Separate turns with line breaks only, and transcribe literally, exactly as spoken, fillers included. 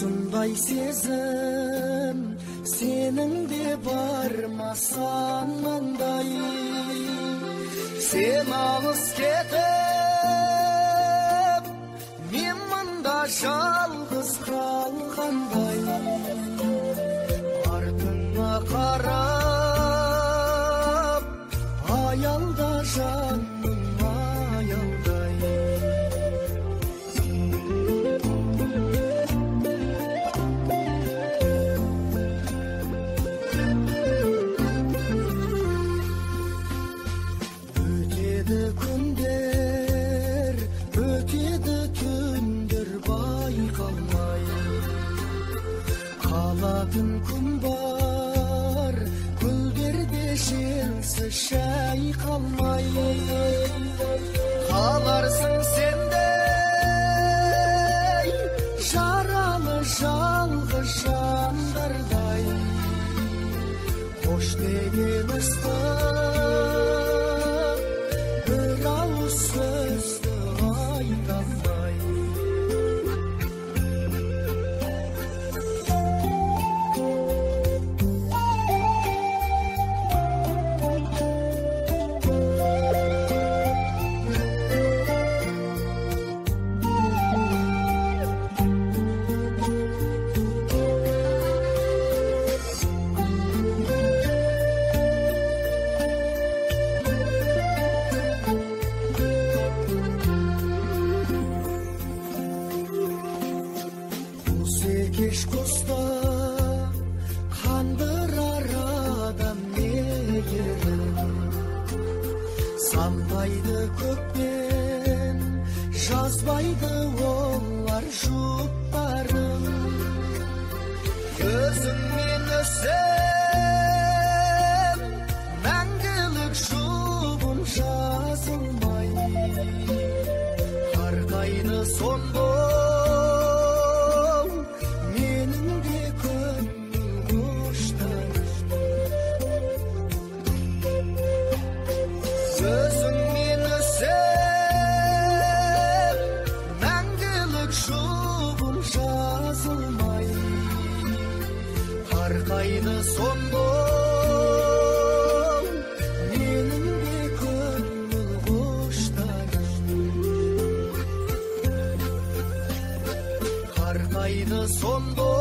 осындай сезім сенің де бар ма санаңдай? Сен алыс кетіп, мен мұнда жалғыз қалғандай. Артыңа қарап, аялда жаным аялдай. Өтеді күндер, өтеді түндер байқалмай. Қалатын күн бар, гүлдерде желсі шайқалмай. Қаларсың сендей, жаралы жалғыз жандардай. Қош деген ыстық, бір ауыз сөзді айта алмай. Кеш құста қандырар адам мейірім. Самбайды көкпен, жазбайды олар жұптарым. Көзіңмен өсем, мәңгілік жұбым жазылмай. Қарқайды сон Gözіңмен өсем, мәңгілік жұбым жазылмай. Қарқайды сон бол, менің де көңіл құштарым. Қарқайды сон бол.